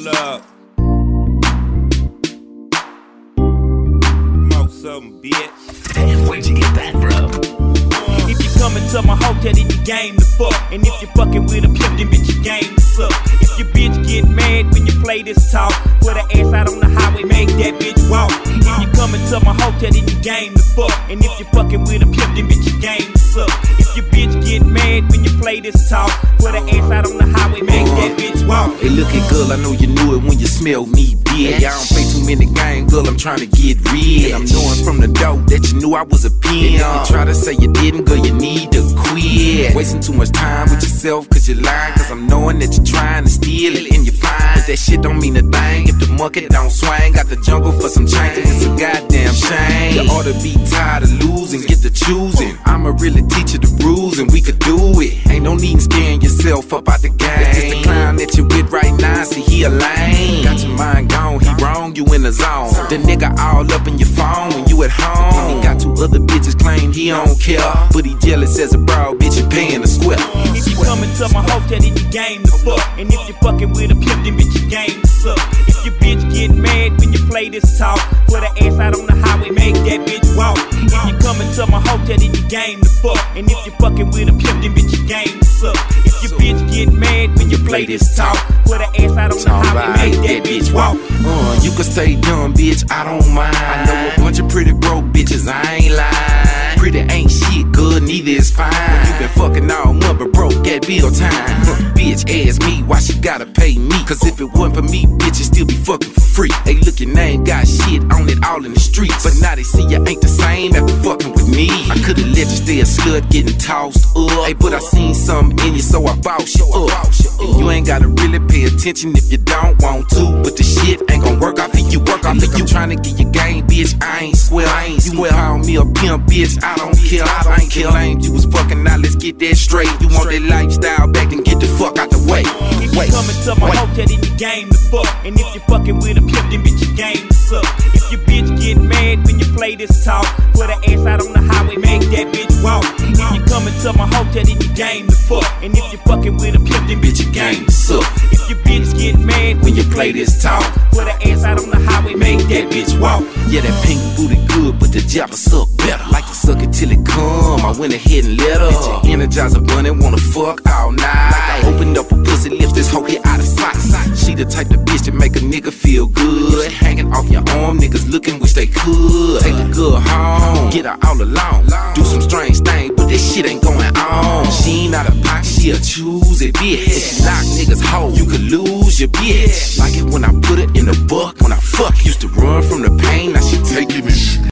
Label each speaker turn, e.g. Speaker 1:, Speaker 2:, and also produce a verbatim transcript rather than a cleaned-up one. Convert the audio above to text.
Speaker 1: Hold up. Most of them, bitch.
Speaker 2: Damn, where'd you get that from?
Speaker 1: If you coming to my hotel, then you game to fuck. And if you fucking with a pimp, then bitch, you game to suck. If your bitch get mad when you play this talk, put her ass out on the highway, make that bitch walk. If you coming to my hotel, then you game to fuck. And if you fucking with a pimp, then bitch, you game to suck. If your bitch get mad when you play this talk, put her ass out on the highway, make that bitch walk.
Speaker 3: Hey, look at girl, I know you knew it when you smelled me, bitch. I don't play too many games, girl, I'm trying to get rid. I'm knowing from the dope that you knew I was a pimp. And if you try to say you didn't, girl, you need to quit. Wasting too much time with yourself, cause you're lying. Cause I'm knowing that you're trying to steal it and you're fine. But that shit don't mean a thing if the monkey don't swing. Got the jungle for some change, and it's a goddamn shame. You ought to be tired of losing, get to choosing. I'ma really teach you the rules and we could do it. Ain't no need in scaring yourself up out the game. That's just the clown that you with right now, see he a lame. Got your mind gone, he wrong, you in the zone. The nigga all up in your phone when you at home. He got two other bitches claim he don't care, but he jealous as a broad bitch, you paying a square.
Speaker 1: If you coming to my hotel, then you game to fuck. And if you fucking with a pimp, then bitch, you game to suck. If your bitch get mad when you play this talk, put her ass out on the highway, make that bitch walk. If you coming to my hotel, then you game to fuck. And if you fucking with a pimp, then bitch, you game to suck. If your bitch get mad when you play this talk, put her ass out on the highway, make that bitch walk.
Speaker 3: Uh, you can stay dumb, bitch, I don't mind. I know a bunch of pretty broke bitches, I ain't lying. Pretty ain't shit, good, neither is fine. When you been fucking all month, but broke at bill time. Bitch, ask me why she gotta pay me. Cause if it wasn't for me, bitches still be fucking for free. Hey, look, your name got shit on it all in the streets. But now they see you ain't the same after fucking with me. I could've let you stay a slut getting tossed up. Hey, but I seen something in you, so I bossed you up. And you ain't gotta really pay attention if you don't want to. But the shit ain't gon' work off if you work off if you tryna get your game, bitch. I ain't swear, I ain't swear. You call me a pimp, bitch. I don't care, I ain't care. Lame, you was fucking out, let's get that straight. You want that lifestyle back, then get the fuck out the way.
Speaker 1: If you coming to my hotel, then you game to fuck. And if you fucking with a pimp, then bitch, you game to suck. If your bitch get mad when you play this talk, put her ass out on the highway, make that bitch walk. If you coming to my hotel, then you game to fuck. And if you fucking with a pimp, then bitch, you game to suck. If your bitch get mad when you play this talk, put her ass out on the highway, make that bitch walk.
Speaker 3: Yeah, that pink booty good, but the jabber suck better. Like to suck it till it come, I went ahead and let her. Energizer bunny, wanna fuck all night. Like I opened up a pussy, lift this hoe here out of sight. She the type of bitch that make a nigga feel good. Hanging off your arm, niggas looking wish they could. Take the girl home, get her all alone. Do some strange things, but this shit ain't going on. She ain't out of pocket, she a choose it, bitch. If she lock niggas hoe, you could lose your bitch. Like it when I put it in the buck, when I fuck. Used to run from the pain, now she taking it.